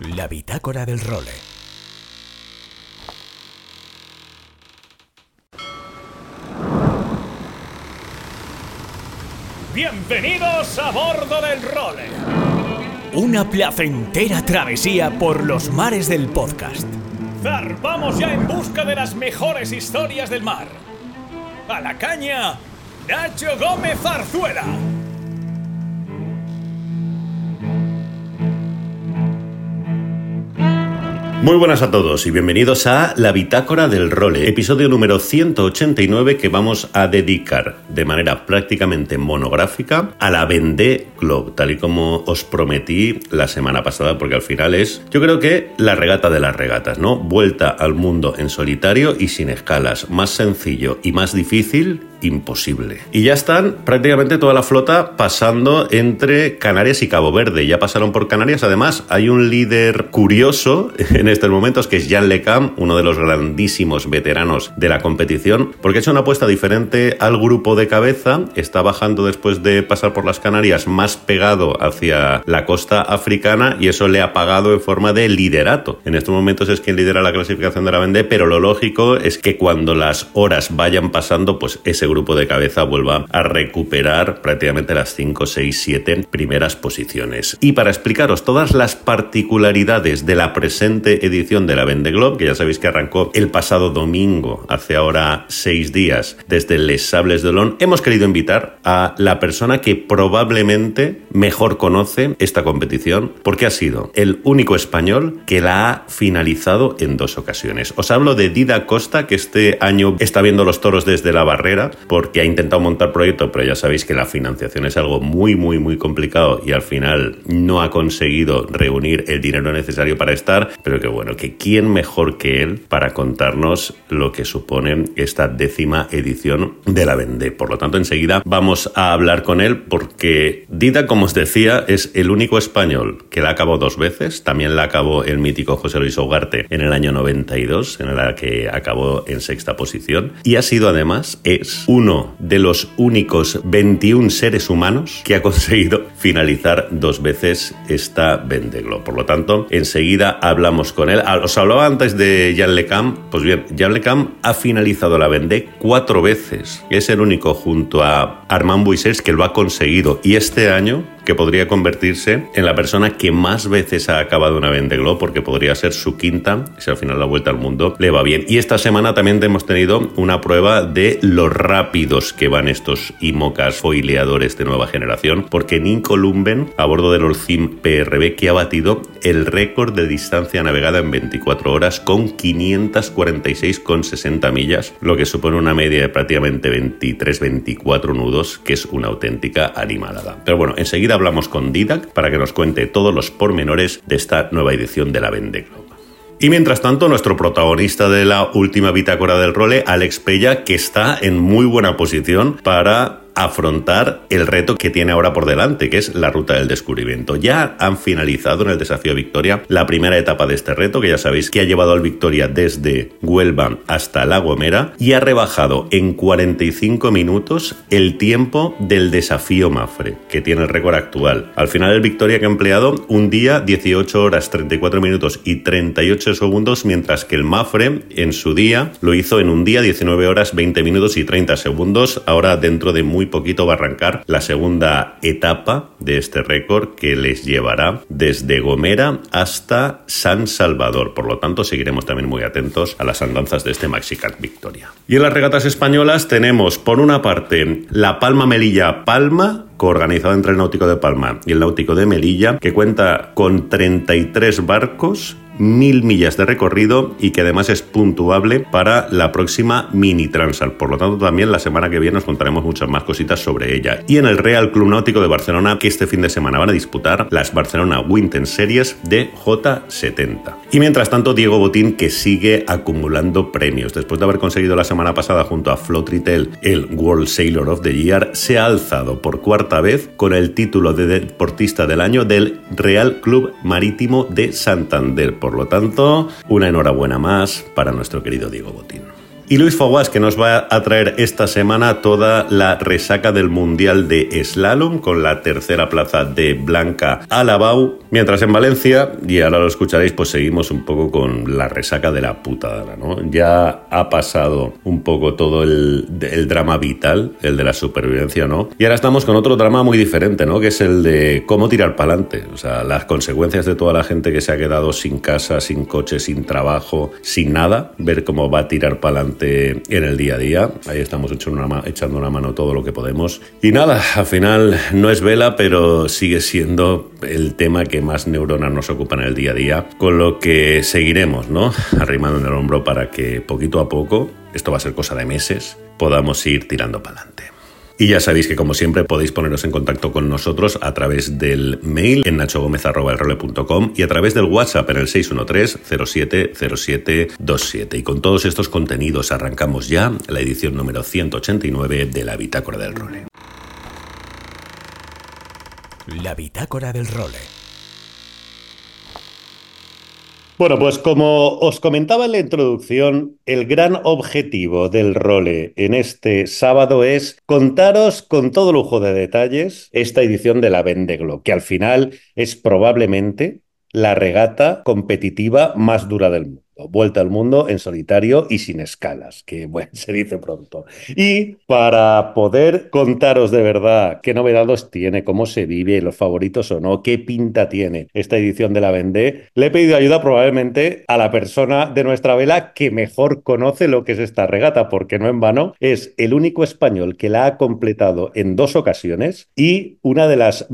La bitácora del role. ¡Bienvenidos a bordo del role! Una placentera travesía por los mares del podcast. Zarpamos ya en busca de las mejores historias del mar. ¡A la caña, Nacho Gómez Zarzuela! Muy buenas a todos y bienvenidos a La Bitácora del Role, episodio número 189 que vamos a dedicar de manera prácticamente monográfica a la Vendée Globe, tal y como os prometí la semana pasada, porque al final es, yo creo que la regata de las regatas, ¿no? Vuelta al mundo en solitario y sin escalas, más sencillo y más difícil, imposible. Y ya están prácticamente toda la flota pasando entre Canarias y Cabo Verde, ya pasaron por Canarias. Además hay un líder curioso en estos momentos, que es Jean Le Cam, uno de los grandísimos veteranos de la competición, porque ha hecho una apuesta diferente al grupo de cabeza. Está bajando después de pasar por las Canarias más pegado hacia la costa africana y eso le ha pagado en forma de liderato. En estos momentos es quien lidera la clasificación de la Vendée, pero lo lógico es que cuando las horas vayan pasando, pues ese grupo de cabeza vuelva a recuperar prácticamente las 5, 6, 7 primeras posiciones. Y para explicaros todas las particularidades de la presente edición de la Vendée Globe, que ya sabéis que arrancó el pasado domingo, hace ahora 6 días, desde Les Sables d'Olonne, hemos querido invitar a la persona que probablemente mejor conoce esta competición, porque ha sido el único español que la ha finalizado en 2 ocasiones. Os hablo de Dídac Costa, que este año está viendo los toros desde la barrera, porque ha intentado montar proyecto, pero ya sabéis que la financiación es algo muy complicado y al final no ha conseguido reunir el dinero necesario para estar, pero que bueno, que quién mejor que él para contarnos lo que supone esta 10ª edición de la Vendée. Por lo tanto, enseguida vamos a hablar con él, porque Dídac, como os decía, es el único español que la acabó 2 veces. También la acabó el mítico José Luis Ugarte en el año 92, en la que acabó en 6ª posición, y ha sido además, es uno de los únicos 21 seres humanos que ha conseguido finalizar 2 veces esta Vendée Globe. Por lo tanto, enseguida hablamos con él. Os hablaba antes de Jean Le Cam. Pues bien, Jean Le Cam ha finalizado la Vendée 4 veces. Es el único junto a Armand Buissers que lo ha conseguido. Y este año, que podría convertirse en la persona que más veces ha acabado una Vendée Globe, porque podría ser su 5ª, si al final la vuelta al mundo le va bien. Y esta semana también hemos tenido una prueba de lo rápidos que van estos IMOCAs foileadores de nueva generación, porque Nico Lumben, a bordo del Holcim PRB, que ha batido el récord de distancia navegada en 24 horas con 546,60 millas, lo que supone una media de prácticamente 23-24 nudos, que es una auténtica animalada. Pero bueno, enseguida hablamos con Dídac para que nos cuente todos los pormenores de esta nueva edición de la Vendée Globe. Y mientras tanto, nuestro protagonista de la última bitácora del role, Alex Pella, que está en muy buena posición para afrontar el reto que tiene ahora por delante, que es la ruta del descubrimiento. Ya han finalizado en el desafío Victoria la primera etapa de este reto, que ya sabéis que ha llevado al Victoria desde Huelva hasta La Gomera, y ha rebajado en 45 minutos el tiempo del desafío Mafre, que tiene el récord actual. Al final el Victoria que ha empleado un día, 18 horas, 34 minutos y 38 segundos, mientras que el Mafre en su día lo hizo en un día, 19 horas, 20 minutos y 30 segundos. Ahora, dentro de muy poquito, va a arrancar la segunda etapa de este récord, que les llevará desde Gomera hasta San Salvador. Por lo tanto, seguiremos también muy atentos a las andanzas de este Maxicat Victoria. Y en las regatas españolas tenemos, por una parte, la Palma Melilla Palma, coorganizado entre el Náutico de Palma y el Náutico de Melilla, que cuenta con 33 barcos, 1000 millas de recorrido y que además es puntuable para la próxima Mini Transat. Por lo tanto, también la semana que viene os contaremos muchas más cositas sobre ella. Y en el Real Club Náutico de Barcelona, que este fin de semana van a disputar las Barcelona Winter Series de J70. Y mientras tanto, Diego Botín, que sigue acumulando premios. Después de haber conseguido la semana pasada junto a Flotritel el World Sailor of the Year, se ha alzado por 4ª vez con el título de deportista del año del Real Club Marítimo de Santander. Por lo tanto, una enhorabuena más para nuestro querido Diego Botín. Y Luis Foguas, que nos va a traer esta semana toda la resaca del Mundial de Slalom, con la tercera plaza de Blanca Alabau, Mientras en Valencia, y ahora lo escucharéis, pues seguimos un poco con la resaca de la putada, ¿no? Ya ha pasado un poco todo el drama vital, el de la supervivencia, ¿no? Y ahora estamos con otro drama muy diferente, ¿no? Que es el de cómo tirar para adelante. O sea, las consecuencias de toda la gente que se ha quedado sin casa, sin coche, sin trabajo, sin nada. Ver cómo va a tirar para adelante en el día a día. Ahí estamos echando una mano todo lo que podemos. Y nada, al final no es vela, pero sigue siendo el tema que más neuronas nos ocupan en el día a día, con lo que seguiremos, ¿no? Arrimando en el hombro para que poquito a poco, esto va a ser cosa de meses, podamos ir tirando para adelante. Y ya sabéis que, como siempre, podéis poneros en contacto con nosotros a través del mail en nachogomez@elrole.com y a través del WhatsApp en el 613-070727. Y con todos estos contenidos arrancamos ya la edición número 189 de la Bitácora del Role. La Bitácora del Role. Bueno, pues como os comentaba en la introducción, el gran objetivo del Role en este sábado es contaros con todo lujo de detalles esta edición de la Vendée Globe, que al final es probablemente la regata competitiva más dura del mundo. Vuelta al mundo en solitario y sin escalas, que bueno, se dice pronto. Y para poder contaros de verdad qué novedades tiene, cómo se vive, los favoritos o no, qué pinta tiene esta edición de la Vendée, le he pedido ayuda probablemente a la persona de nuestra vela que mejor conoce lo que es esta regata, porque no en vano es el único español que la ha completado en 2 ocasiones y una de las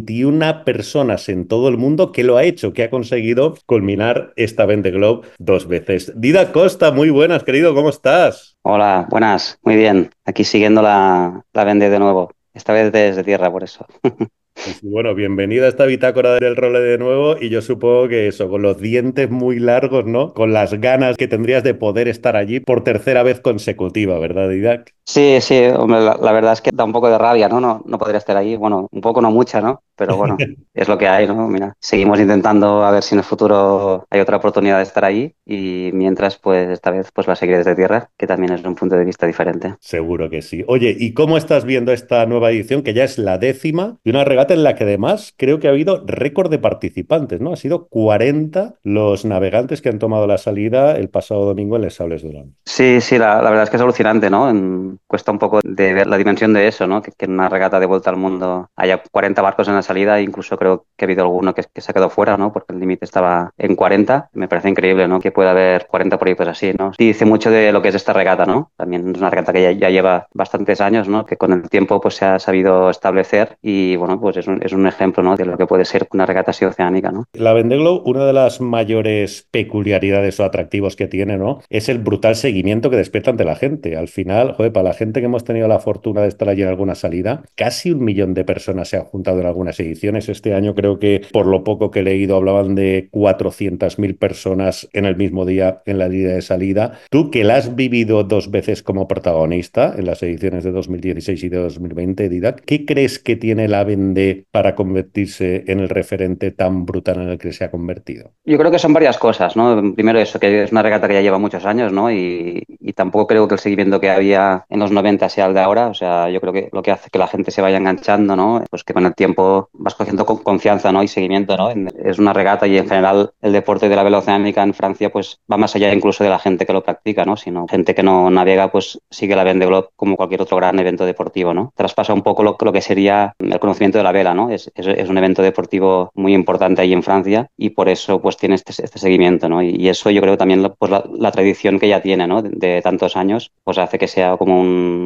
21 personas en todo el mundo que lo ha hecho, que ha conseguido culminar esta Vendée Globe 2 veces. Dídac Costa, muy buenas, querido, ¿cómo estás? Hola, buenas, muy bien. Aquí siguiendo la Vendée de nuevo, esta vez desde tierra, por eso. Pues, bueno, bienvenida a esta bitácora del Role de nuevo y yo supongo que eso, con los dientes muy largos, ¿no? Con las ganas que tendrías de poder estar allí por tercera vez consecutiva, ¿verdad, Dídac? Sí, sí, hombre, la verdad es que da un poco de rabia, ¿no? No podría estar allí, bueno, un poco, no mucha, ¿no? Pero bueno, es lo que hay, ¿no? Mira, seguimos intentando a ver si en el futuro hay otra oportunidad de estar allí y mientras, pues esta vez pues la seguiré desde tierra, que también es un punto de vista diferente. Seguro que sí. Oye, ¿y cómo estás viendo esta nueva edición, que ya es la 10ª, de una regata en la que además creo que ha habido récord de participantes, ¿no? Ha sido 40 los navegantes que han tomado la salida el pasado domingo en Les Sables d'Olonne. Sí, sí, la verdad es que es alucinante, ¿no? Cuesta un poco de ver la dimensión de eso, ¿no? Que en una regata de vuelta al mundo haya 40 barcos en la salida, incluso creo que ha habido alguno que se ha quedado fuera, ¿no? Porque el límite estaba en 40. Me parece increíble, ¿no? Que pueda haber 40 proyectos así, ¿no? Y dice mucho de lo que es esta regata, ¿no? También es una regata que ya lleva bastantes años, ¿no? Que con el tiempo pues se ha sabido establecer y, bueno, pues es un ejemplo, ¿no? De lo que puede ser una regata así oceánica, ¿no? La Vendée Globe, una de las mayores peculiaridades o atractivos que tiene, ¿no? Es el brutal seguimiento que despierta ante la gente. Al final, joder, para la gente que hemos tenido la fortuna de estar allí en alguna salida, casi 1 millón de personas se han juntado en algunas ediciones. Este año creo que, por lo poco que he leído, hablaban de 400.000 personas en el mismo día en la línea de salida. Tú, que la has vivido 2 veces como protagonista en las ediciones de 2016 y de 2020, Dídac, ¿qué crees que tiene la Vendée para convertirse en el referente tan brutal en el que se ha convertido? Yo creo que son varias cosas, ¿no? Primero eso, que es una regata que ya lleva muchos años, ¿no? Y tampoco creo que el seguimiento que había en los 90 sea el de ahora. O sea, yo creo que lo que hace que la gente se vaya enganchando, ¿no? Pues que con el tiempo vas cogiendo confianza, ¿no? Y seguimiento, ¿no? Es una regata y en general el deporte de la vela oceánica en Francia pues va más allá incluso de la gente que lo practica, ¿no? Sino gente que no navega pues sigue la Vendée Globe como cualquier otro gran evento deportivo, ¿no? Traspasa un poco lo que sería el conocimiento de la vela, ¿no? Es un evento deportivo muy importante ahí en Francia y por eso pues tiene este seguimiento, ¿no? Y eso yo creo que también pues la tradición que ya tiene, ¿no? De tantos años pues hace que sea como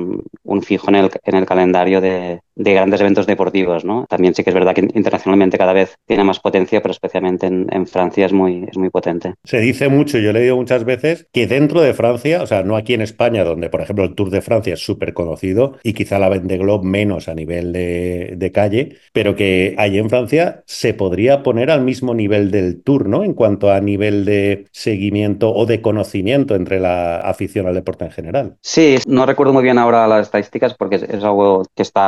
un fijo en el calendario de grandes eventos deportivos, ¿no? También sí que es verdad que internacionalmente cada vez tiene más potencia, pero especialmente en Francia es muy potente. Se dice mucho, yo he leído muchas veces, que dentro de Francia, o sea, no aquí en España, donde por ejemplo el Tour de Francia es súper conocido y quizá la Vendée Globe menos a nivel de calle, pero que allí en Francia se podría poner al mismo nivel del Tour, ¿no? En cuanto a nivel de seguimiento o de conocimiento entre la afición al deporte en general. Sí, no recuerdo muy bien ahora las estadísticas porque es algo que está, bueno,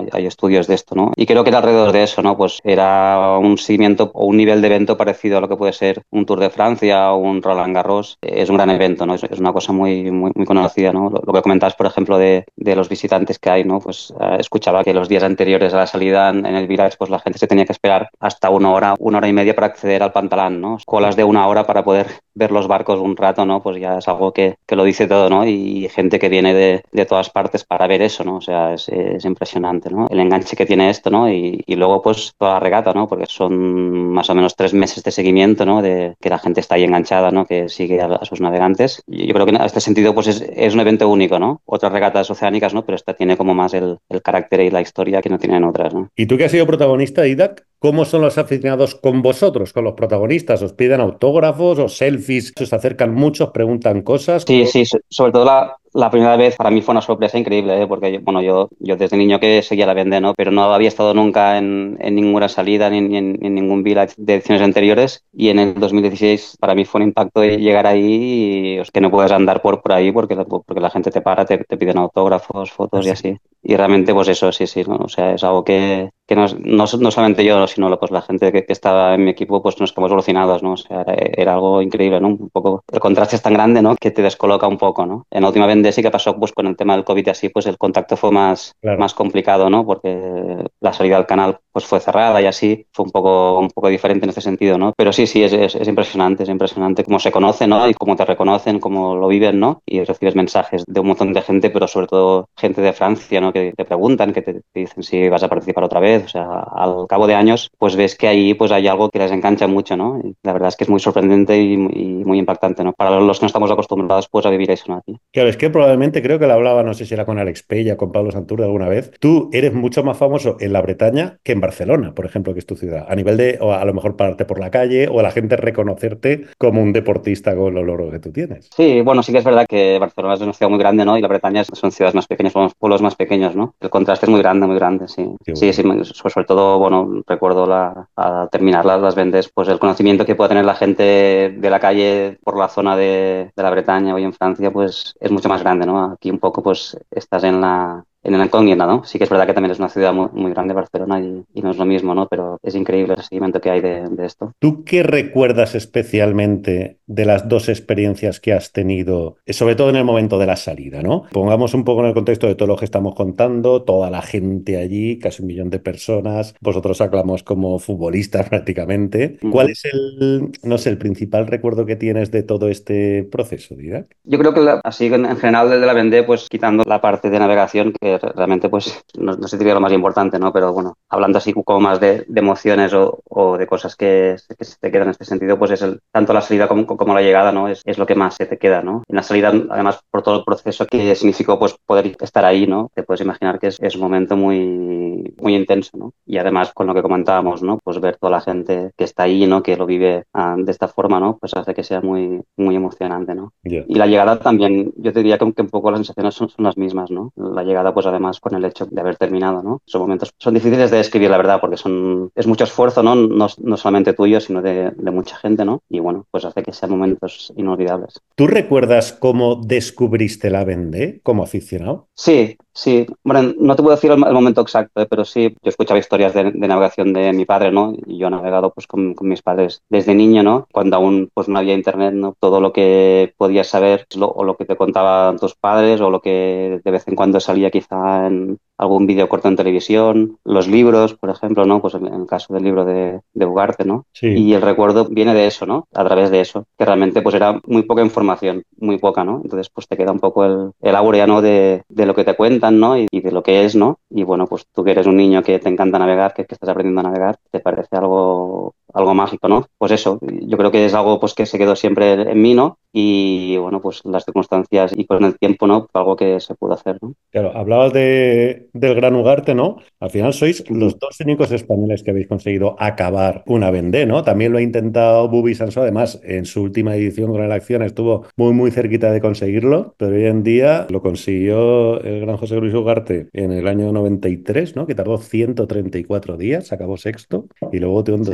hay estudios de esto, ¿no? Y creo que era alrededor de eso, ¿no? Pues era un seguimiento o un nivel de evento parecido a lo que puede ser un Tour de Francia o un Roland Garros. Es un gran evento, ¿no? Es una cosa muy conocida, ¿no? Lo que comentabas, por ejemplo, de los visitantes que hay, ¿no? Pues escuchaba que los días anteriores a la salida en el Village, pues la gente se tenía que esperar hasta una hora y media para acceder al Pantalán, ¿no? Colas de una hora para poder ver los barcos un rato, ¿no? Pues ya es algo que lo dice todo, ¿no? Y gente que viene de todas partes para ver eso, ¿no? O sea, es impresionante, ¿no? El enganche que tiene esto, ¿no? Y luego, pues, toda la regata, ¿no? Porque son más o menos 3 meses de seguimiento, ¿no? De que la gente está ahí enganchada, ¿no? Que sigue a sus navegantes. Y yo creo que en este sentido, pues, es un evento único, ¿no? Otras regatas oceánicas, ¿no? Pero esta tiene como más el carácter y la historia que no tienen otras, ¿no? ¿Y tú que has sido protagonista, Idak? ¿Cómo son los aficionados con vosotros, con los protagonistas? ¿Os piden autógrafos o selfies? ¿Se os acercan muchos, preguntan cosas? Sí, sí, sobre todo la primera vez para mí fue una sorpresa increíble, ¿eh? Porque bueno, yo desde niño que seguía la Vendée, ¿no? Pero no había estado nunca en ninguna salida ni en ningún village de ediciones anteriores, y en el 2016 para mí fue un impacto de llegar ahí y que no puedes andar por ahí porque la gente te para, te piden autógrafos, fotos y Así. así. Y realmente pues eso, sí, sí, ¿no? O sea, es algo que no solamente yo, sino pues la gente que estaba en mi equipo, pues nos quedamos alucinados, ¿no? O sea, era algo increíble, ¿no? Un poco, el contraste es tan grande, ¿no? Que te descoloca un poco, ¿no? En la última Vendée sí que pasó, pues con el tema del COVID y así, pues el contacto fue Claro. más complicado, ¿no? Porque la salida al canal pues fue cerrada y así, fue un poco diferente en este sentido, ¿no? Pero sí, sí, es impresionante cómo se conoce, ¿no? Y cómo te reconocen, cómo lo viven, ¿no? Y recibes mensajes de un montón de gente, pero sobre todo gente de Francia, ¿no? Que te preguntan, que te dicen si vas a participar otra vez. O sea, al cabo de años, pues ves que ahí pues hay algo que les engancha mucho, ¿no? Y la verdad es que es muy sorprendente y muy impactante, ¿no? Para los que no estamos acostumbrados pues a vivir eso, ¿no? Aquí. Claro, es que probablemente creo que lo hablaba, no sé si era con Alex Peya, con Pablo Santur alguna vez. Tú eres mucho más famoso en la Bretaña que en Barcelona, por ejemplo, que es tu ciudad. A nivel de, o a lo mejor pararte por la calle o a la gente reconocerte como un deportista con los logros que tú tienes. Sí, bueno, sí que es verdad que Barcelona es una ciudad muy grande, ¿no? Y la Bretaña son ciudades más pequeñas, son pueblos más pequeños, ¿no? El contraste es muy grande, sí. Qué Sí, bueno. sí, sobre todo, bueno, recuerdo al terminar las vendes, pues el conocimiento que puede tener la gente de la calle por la zona de la Bretaña o en Francia, pues es mucho más grande, ¿no? Aquí un poco, pues estás en la incógnita, ¿no? Sí que es verdad que también es una ciudad muy grande, Barcelona, y no es lo mismo, ¿no? Pero es increíble el seguimiento que hay de esto. ¿Tú qué recuerdas especialmente de las dos experiencias que has tenido, sobre todo en el momento de la salida, ¿no? Pongamos un poco en el contexto de todo lo que estamos contando, toda la gente allí, casi 1 millón de personas, vosotros aclamamos como futbolistas prácticamente. ¿Cuál Ujú. es no sé, el principal recuerdo que tienes de todo este proceso, Didac? Yo creo que así en general de la Vendée, pues quitando la parte de navegación, que realmente pues no sé si sería lo más importante, ¿no? Pero bueno, hablando así como más de emociones o de cosas que se te quedan en este sentido, pues es tanto la salida como la llegada, ¿no? Es lo que más se te queda, ¿no? En la salida, además, por todo el proceso que significó pues poder estar ahí, ¿no? Te puedes imaginar que es un momento muy intenso, ¿no? Y además con lo que comentábamos, ¿no? Pues ver toda la gente que está ahí, ¿no? Que lo vive de esta forma, ¿no? Pues hace que sea muy emocionante, ¿no? Ya. Y la llegada también, yo te diría que un poco las sensaciones son las mismas, ¿no? La llegada, pues además con el hecho de haber terminado, ¿no? Son momentos, son difíciles de describir, la verdad, porque es mucho esfuerzo, ¿no? No solamente tuyo, sino de mucha gente, ¿no? Y bueno, pues hace que sean momentos inolvidables. ¿Tú recuerdas cómo descubriste la Vendée como aficionado? Sí, sí. Bueno, no te puedo decir el momento exacto, pero sí, yo escuchaba historias de navegación de mi padre, ¿no? Y yo he navegado pues con mis padres desde niño, ¿no? Cuando aún pues no había internet, ¿no? Todo lo que podías saber o lo que te contaban tus padres o lo que de vez en cuando salía quizá en algún vídeo corto en televisión, los libros, por ejemplo, ¿no? Pues en el caso del libro de Ugarte, ¿no? Sí. Y el recuerdo viene de eso, ¿no? A través de eso, que realmente pues era muy poca información, muy poca, ¿no? Entonces pues te queda un poco el áurea, ¿no? De lo que te cuentan, ¿no? Y de lo que es, ¿no? Y bueno, pues tú que eres un niño que te encanta navegar, que estás aprendiendo a navegar, te parece algo mágico, ¿no? Pues eso, yo creo que es algo pues que se quedó siempre en mí, ¿no? Y bueno, pues las circunstancias y con el tiempo, ¿no? Algo que se pudo hacer, ¿no? Claro, hablabas del Gran Ugarte, ¿no? Al final sois Ujú. los dos únicos españoles que habéis conseguido acabar una Vendée, ¿no? También lo ha intentado Bubi Sanso, además, en su última edición con la acción estuvo muy cerquita de conseguirlo, pero hoy en día lo consiguió el gran José Luis Ugarte en el año 93, ¿no? Que tardó 134 días, acabó sexto, y luego tú en Sí.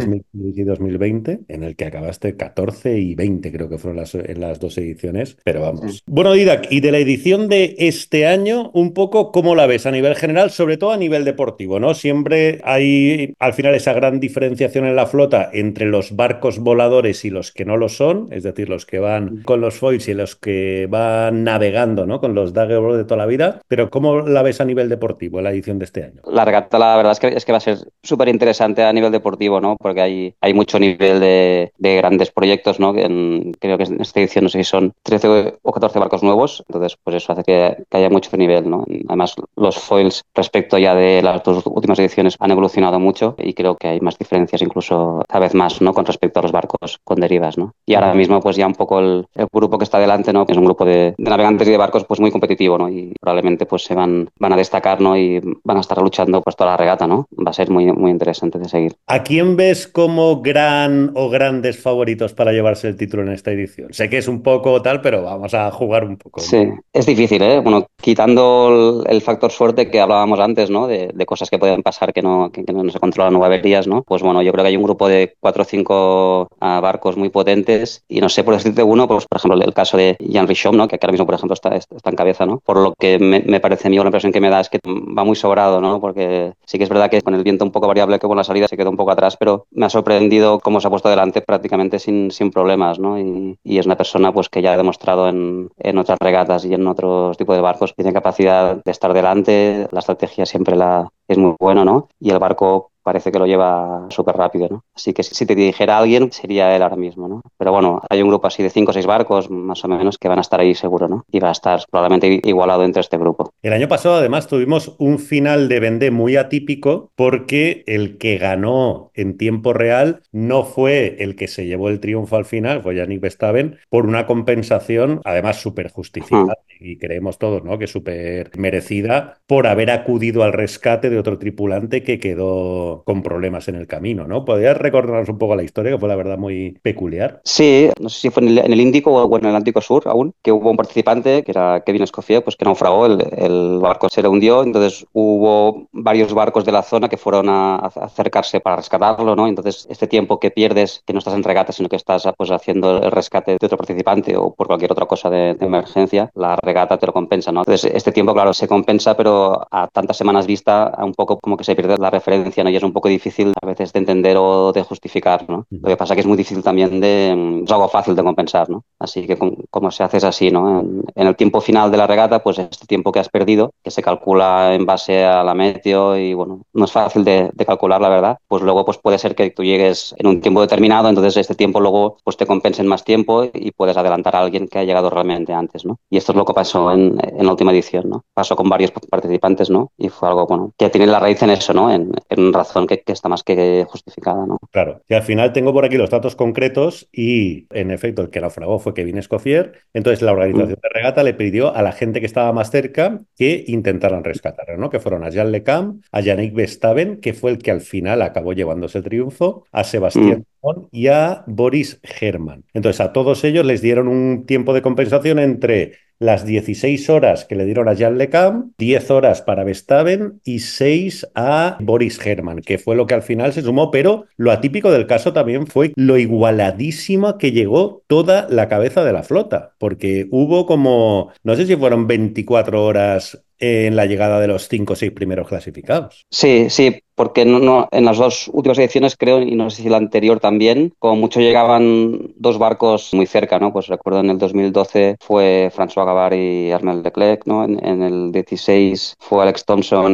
2016 y 2020, en el que acabaste 14 y 20, creo que fueron en las dos ediciones, pero Sí. vamos. Bueno, Didac, y de la edición de este año, un poco, ¿cómo la ves a nivel general, sobre todo a nivel deportivo, ¿no? Siempre hay, al final, esa gran diferenciación en la flota entre los barcos voladores y los que no lo son, es decir, los que van con los foils y los que van navegando, ¿no? Con los Daggerboard de toda la vida, pero ¿cómo la ves a nivel deportivo en la edición de este año? La regata, la verdad es que va a ser súper interesante a nivel deportivo, ¿no? Porque hay mucho nivel de grandes proyectos, ¿no? Creo que en esta edición, no sé si son 13 o 14 barcos nuevos, entonces pues eso hace que haya mucho nivel, ¿no? Además, los foils respecto ya de las dos últimas ediciones han evolucionado mucho y creo que hay más diferencias incluso cada vez más, ¿no? Con respecto a los barcos con derivas, ¿no? Y ahora mismo pues ya un poco el grupo que está delante, ¿no? Es un grupo de navegantes y de barcos pues muy competitivo, ¿no? Y probablemente pues se van a destacar, ¿no? Y van a estar luchando pues toda la regata, ¿no? Va a ser muy, muy interesante de seguir. ¿A quién ves como gran o grandes favoritos para llevarse el título en esta edición? Sé que es un poco tal, pero vamos a jugar un poco. Sí, es difícil, ¿eh? Bueno, quitando el factor suerte que hablábamos antes, ¿no? De cosas que pueden pasar que no se controlan o averías, ¿no? Pues bueno, yo creo que hay un grupo de 4 o 5 barcos muy potentes y no sé, por decirte uno, pues por ejemplo el caso de Jan Richomme, ¿no? Que ahora mismo, por ejemplo, está en cabeza, ¿no? Por lo que me parece a mí, la impresión que me da es que va muy sobrado, ¿no? Porque sí que es verdad que con el viento un poco variable que con la salida se quedó un poco atrás, pero me ha sorprendido cómo se ha puesto delante prácticamente sin problemas, ¿no? Y es una persona pues que ya ha demostrado en otras regatas y en otros tipos de barcos que tiene capacidad de estar delante, la estrategia siempre es muy buena, ¿no? Y el barco parece que lo lleva súper rápido, ¿no? Así que si te dijera alguien, sería él ahora mismo, ¿no? Pero bueno, hay un grupo así de 5 o 6 barcos, más o menos, que van a estar ahí seguro, ¿no? Y va a estar probablemente igualado entre este grupo. El año pasado, además, tuvimos un final de Vendée muy atípico porque el que ganó en tiempo real no fue el que se llevó el triunfo al final, fue Yannick Verstappen, por una compensación, además, súper Hmm. justificada y creemos todos, ¿no? Que súper merecida por haber acudido al rescate de otro tripulante que quedó con problemas en el camino, ¿no? ¿Podrías recordarnos un poco la historia, que fue la verdad muy peculiar? Sí, no sé si fue en el Índico o en el Atlántico Sur aún, que hubo un participante, que era Kevin Escoffier, pues que naufragó, el barco se le hundió, entonces hubo varios barcos de la zona que fueron a acercarse para rescatarlo, ¿no? Entonces este tiempo que pierdes, que no estás en regata, sino que estás pues haciendo el rescate de otro participante o por cualquier otra cosa de emergencia, la regata te lo compensa, ¿no? Entonces este tiempo, claro, se compensa, pero a tantas semanas vista, a un poco como que se pierde la referencia, ¿no? Y es un poco difícil a veces de entender o de justificar, ¿no? Lo que pasa que es muy difícil también es algo fácil de compensar, ¿no? Así que como se hace es así, ¿no? En el tiempo final de la regata, pues este tiempo que has perdido, que se calcula en base a la meteo y bueno, no es fácil de calcular, la verdad, pues luego pues puede ser que tú llegues en un tiempo determinado, entonces este tiempo luego pues te compensa en más tiempo y puedes adelantar a alguien que ha llegado realmente antes, ¿no? Y esto es lo que pasó en la última edición, ¿no? Pasó con varios participantes, ¿no? Y fue algo, bueno, que tiene la raíz en eso, ¿no? En razón que está más que justificada, ¿no? Claro, y al final tengo por aquí los datos concretos y en efecto el que naufragó fue Kevin Escoffier. Entonces la Mm. organización de regata le pidió a la gente que estaba más cerca que intentaran rescatarlo, ¿no? Que fueron a Jean Lecam, a Yannick Verstappen, que fue el que al final acabó llevándose el triunfo, a Sebastián Mm. Simon y a Boris Herrmann. Entonces a todos ellos les dieron un tiempo de compensación entre las 16 horas que le dieron a Jean Lecam, 10 horas para Verstappen y 6 a Boris Herrmann, que fue lo que al final se sumó, pero lo atípico del caso también fue lo igualadísima que llegó toda la cabeza de la flota, porque hubo como, no sé si fueron 24 horas en la llegada de los 5 o 6 primeros clasificados. Sí, sí, porque en las dos últimas ediciones creo, y no sé si la anterior también, como mucho llegaban 2 barcos muy cerca, ¿no? Pues recuerdo en el 2012 fue François Gavard y Armel Leclerc, ¿no? En el 16 fue Alex Thompson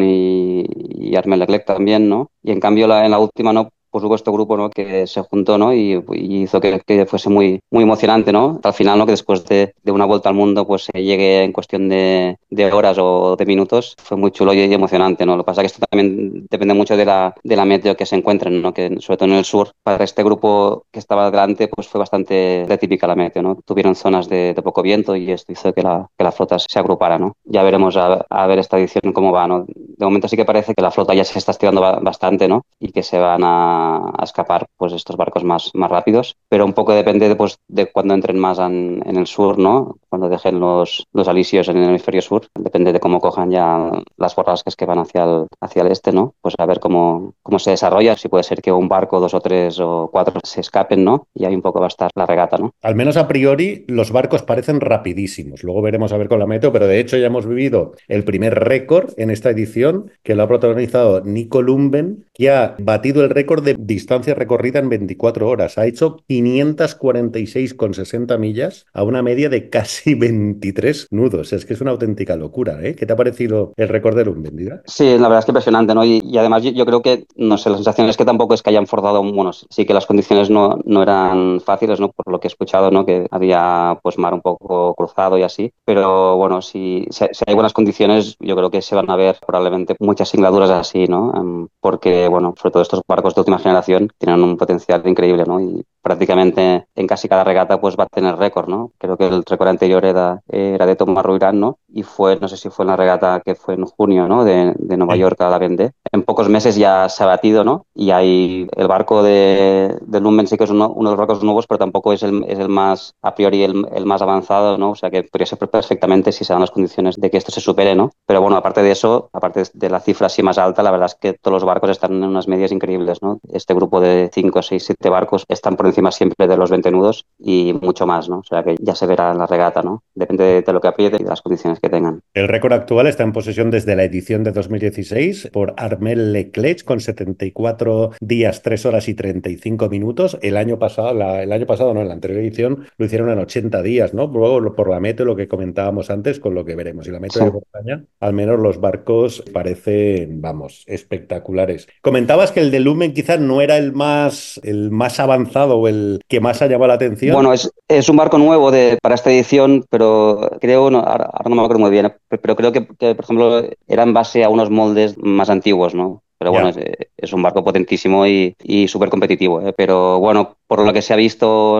y Armel Leclerc también, ¿no? Y en cambio en la última, ¿no? Pues hubo este grupo, ¿no? Que se juntó, ¿no? Y hizo que fuese muy, muy emocionante, ¿no? Al final, ¿no? Que después de una vuelta al mundo, pues se llegue en cuestión de horas o de minutos, fue muy chulo y emocionante, ¿no? Lo que pasa es que esto también depende mucho de la meteo que se encuentren, ¿no? Que sobre todo en el sur, para este grupo que estaba delante, pues fue bastante típica la meteo, ¿no? Tuvieron zonas de poco viento y esto hizo que la flota se agrupara, ¿no? Ya veremos a ver esta edición cómo va, ¿no? De momento sí que parece que la flota ya se está estirando bastante, ¿no? Y que se van a a escapar pues estos barcos más rápidos, pero un poco depende de cuando entren más en el sur, ¿no? Cuando dejen los alisios en el hemisferio sur, depende de cómo cojan ya las borrascas que van hacia el este, ¿no? Pues a ver cómo se desarrolla, si puede ser que un barco, 2 o 3 o 4 se escapen, ¿no? Y ahí un poco va a estar la regata, ¿no? Al menos a priori, los barcos parecen rapidísimos. Luego veremos a ver con la meteo, pero de hecho ya hemos vivido el primer récord en esta edición, que lo ha protagonizado Nico Lumben, que ha batido el récord de distancia recorrida en 24 horas. Ha hecho 546,60 millas a una media de casi 23 nudos. Es que es una auténtica locura, ¿eh? ¿Qué te ha parecido el récord de Lumben, Dídac? Sí, la verdad es que impresionante, ¿no? Y además yo creo que, no sé, la sensación es que tampoco es que hayan forzado, bueno, sí que las condiciones no eran fáciles, ¿no? Por lo que he escuchado, ¿no? Que había pues mar un poco cruzado y así, pero bueno, si hay buenas condiciones, yo creo que se van a ver probablemente muchas singladuras así, ¿no? Porque, bueno, sobre todo estos barcos de última generación tienen un potencial increíble, ¿no? Y prácticamente en casi cada regata pues va a tener récord, ¿no? Creo que el récord anterior era de Tomás Ruirán, ¿no? Y no sé si fue en la regata que fue en junio, ¿no? De Nueva York a la Vendée. En pocos meses ya se ha batido, ¿no? Y hay el barco de Lumben sí que es uno de los barcos nuevos, pero tampoco es el más, a priori, el más avanzado, ¿no? O sea que podría ser perfectamente si se dan las condiciones de que esto se supere, ¿no? Pero bueno, aparte de eso, aparte de la cifra así más alta, la verdad es que todos los barcos están en unas medias increíbles, ¿no? Este grupo de 5, 6, 7 barcos están por encima siempre de los 20 nudos y mucho más, ¿no? O sea que ya se verá en la regata, ¿no? Depende de lo que apriete y de las condiciones que tengan. El récord actual está en posesión desde la edición de 2016 por Armel Leclerc con 74 días, 3 horas y 35 minutos. El año pasado no, en la anterior edición lo hicieron en 80 días, ¿no? Luego por la meteo, lo que comentábamos antes, con lo que veremos. Y la meteo Sí. de Bretaña, al menos los barcos parecen, vamos, espectaculares. Comentabas que el de Lumen quizás no era el más avanzado o el que más ha llamado la atención. Bueno, es un barco nuevo para esta edición, pero creo, no, ahora no me acuerdo muy bien, pero creo que, por ejemplo, era en base a unos moldes más antiguos, ¿no? Pero bueno, Ya. es un barco potentísimo y súper competitivo, ¿eh? Pero bueno, por lo que se ha visto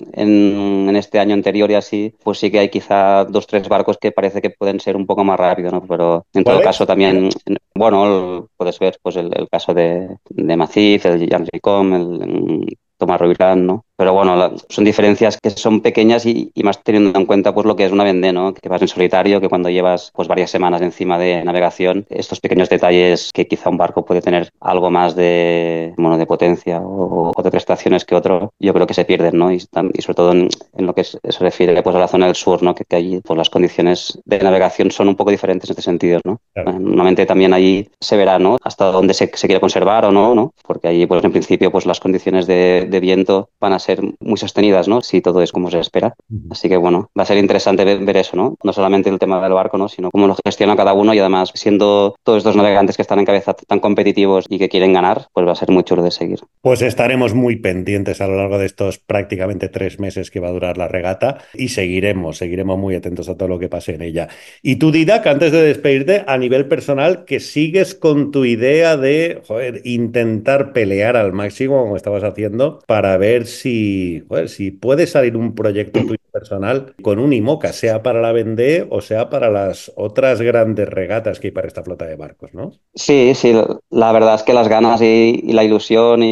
en este año anterior y así, pues sí que hay quizá 2, 3 barcos que parece que pueden ser un poco más rápidos, ¿no? Pero en todo ¿Cuáles? caso también, bueno, puedes ver pues el caso de Macif, el Jan Ricom, el Tomás Rovirán, ¿no? Pero bueno, son diferencias que son pequeñas y más teniendo en cuenta pues lo que es una Vendée, ¿no? Que vas en solitario, que cuando llevas pues varias semanas encima de navegación, estos pequeños detalles que quizá un barco puede tener algo más de potencia o de prestaciones que otro, yo creo que se pierden, ¿no? Y sobre todo en lo que se refiere pues a la zona del sur, ¿no? Que allí pues las condiciones de navegación son un poco diferentes en este sentido, ¿no? Claro. Normalmente también allí se verá, ¿no? Hasta dónde se quiere conservar o no, ¿no? Porque allí pues en principio pues las condiciones de viento van a ser muy sostenidas, ¿no? Si todo es como se espera. Así que bueno, va a ser interesante ver eso, ¿no? No solamente el tema del barco, ¿no? Sino cómo lo gestiona cada uno y además siendo todos estos navegantes que están en cabeza tan competitivos y que quieren ganar, pues va a ser muy chulo de seguir. Pues estaremos muy pendientes a lo largo de estos prácticamente 3 meses que va a durar la regata y seguiremos muy atentos a todo lo que pase en ella. Y tú, Dídac, antes de despedirte, a nivel personal, que sigues con tu idea de, intentar pelear al máximo, como estabas haciendo, para ver si puede salir un proyecto tuyo personal con un IMOCA, sea para la Vendée o sea para las otras grandes regatas que hay para esta flota de barcos, ¿no? Sí, sí, la verdad es que las ganas y la ilusión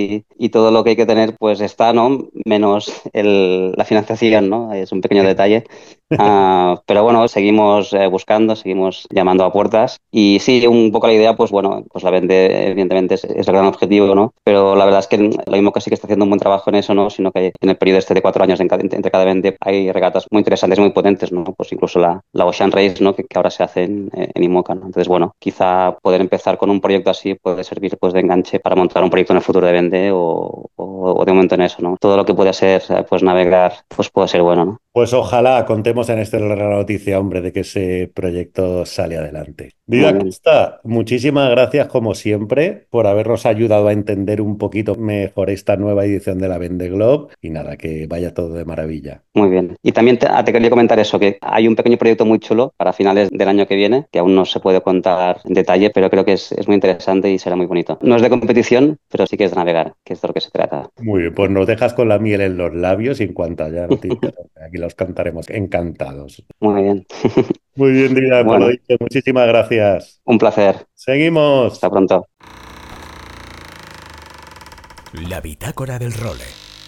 y todo lo que hay que tener, pues está, ¿no? Menos la financiación, ¿no? Es un pequeño detalle. Pero bueno, seguimos buscando, seguimos llamando a puertas. Y sí, un poco la idea, pues bueno, pues la Vendée, evidentemente, es el gran objetivo, ¿no? Pero la verdad es que lo mismo que sí que está haciendo un buen trabajo en eso, ¿no? Sino que en el periodo este de 4 años entre cada Vendée hay regatas muy interesantes, muy potentes, ¿no? Pues incluso la Ocean Race, ¿no? Que ahora se hace en IMOCA, ¿no? Entonces, bueno, quizá poder empezar con un proyecto así puede servir pues de enganche para montar un proyecto en el futuro de Vendée o de momento en eso, ¿no? Todo lo que puede ser pues navegar pues puede ser bueno, ¿no? Pues ojalá contemos en esta la noticia, hombre, de que ese proyecto sale adelante. Muy Vida bien. Costa, muchísimas gracias como siempre por habernos ayudado a entender un poquito mejor esta nueva edición de la Vendée Globe y nada, que vaya todo de maravilla. Muy bien. Y también te quería comentar eso, que hay un pequeño proyecto muy chulo para finales del año que viene, que aún no se puede contar en detalle, pero creo que es muy interesante y será muy bonito. No es de competición, pero sí que es de navegar, que es de lo que se trata. Muy bien, pues nos dejas con la miel en los labios y en cuanto haya noticias, aquí los cantaremos encantados. Muy bien. Muy bien, Dina, por lo Bueno, dicho, muchísimas gracias. un placer. Seguimos. Hasta pronto. La bitácora del role.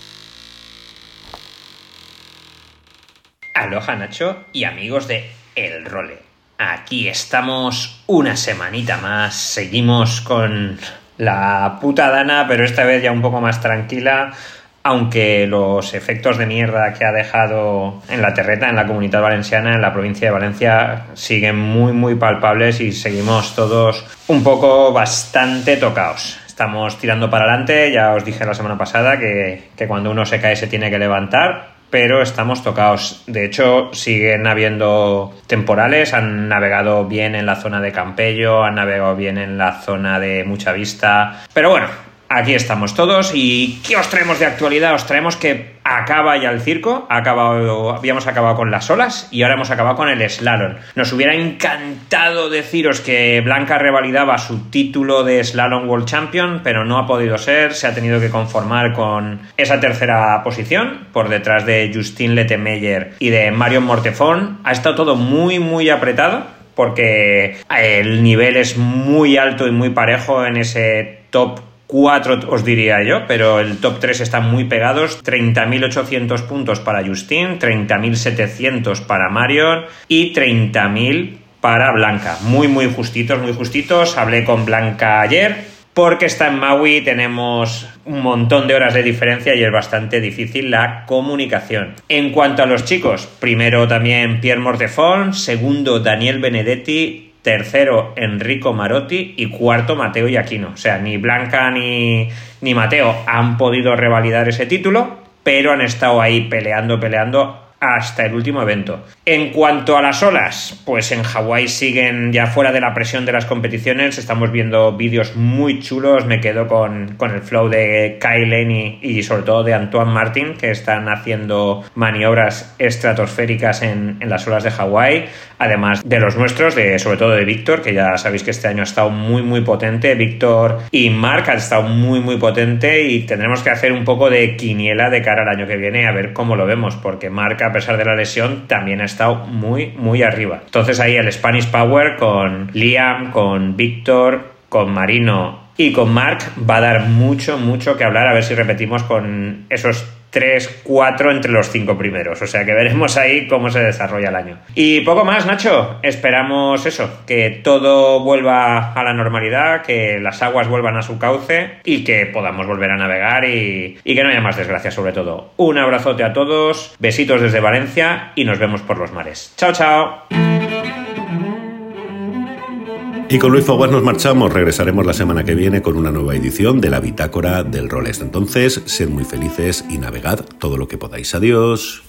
Aloha Nacho y amigos de El Role. Aquí estamos una semanita más. Seguimos con la puta Dana, pero esta vez ya un poco más tranquila. Aunque los efectos de mierda que ha dejado en la terreta, en la Comunitat Valenciana, en la provincia de Valencia, siguen muy palpables y seguimos todos un poco bastante tocados. Estamos tirando para adelante, ya os dije la semana pasada que cuando uno se cae se tiene que levantar, pero estamos tocados. De hecho, siguen habiendo temporales, han navegado bien en la zona de Campello, han navegado bien en la zona de Mucha Vista, pero bueno, aquí estamos todos. ¿Y qué os traemos de actualidad? Os traemos que acaba ya el circo, habíamos acabado con las olas y ahora hemos acabado con el slalom. Nos hubiera encantado deciros que Blanca revalidaba su título de Slalom World Champion, pero no ha podido ser, se ha tenido que conformar con esa tercera posición por detrás de Justine Lettemeyer y de Marion Mortefón. Ha estado todo muy apretado porque el nivel es muy alto y muy parejo en ese top 4 os diría yo, pero el top 3 están muy pegados. 30.800 puntos para Justine, 30.700 para Marion y 30.000 para Blanca. Muy justitos. Hablé con Blanca ayer porque está en Maui, tenemos un montón de horas de diferencia y es bastante difícil la comunicación. En cuanto a los chicos, primero también Pierre Mortefón, segundo Daniel Benedetti, tercero Enrico Marotti y cuarto Mateo Iachino. O sea, ni Blanca ni Mateo han podido revalidar ese título, pero han estado ahí peleando hasta el último evento. En cuanto a las olas, pues en Hawái siguen ya fuera de la presión de las competiciones. Estamos viendo vídeos muy chulos. Me quedo con el flow de Kyle Lane y sobre todo de Antoine Martin, que están haciendo maniobras estratosféricas en las olas de Hawái. Además de los nuestros, sobre todo de Víctor, que ya sabéis que este año ha estado muy potente. Víctor y Marc han estado muy potente y tendremos que hacer un poco de quiniela de cara al año que viene a ver cómo lo vemos, porque Marc, a pesar de la lesión, también ha estado muy arriba. Entonces ahí el Spanish Power con Liam, con Víctor, con Marino y con Marc va a dar mucho que hablar, a ver si repetimos con esos 3-4 entre los 5 primeros. O sea que veremos ahí cómo se desarrolla el año. Y poco más, Nacho. Esperamos eso, que todo vuelva a la normalidad, que las aguas vuelvan a su cauce y que podamos volver a navegar y que no haya más desgracias, sobre todo. Un abrazote a todos, besitos desde Valencia y nos vemos por los mares. Chao. Y con Luis Foguas nos marchamos. Regresaremos la semana que viene con una nueva edición de la Bitácora del Role. Hasta entonces, sed muy felices y navegad todo lo que podáis. Adiós.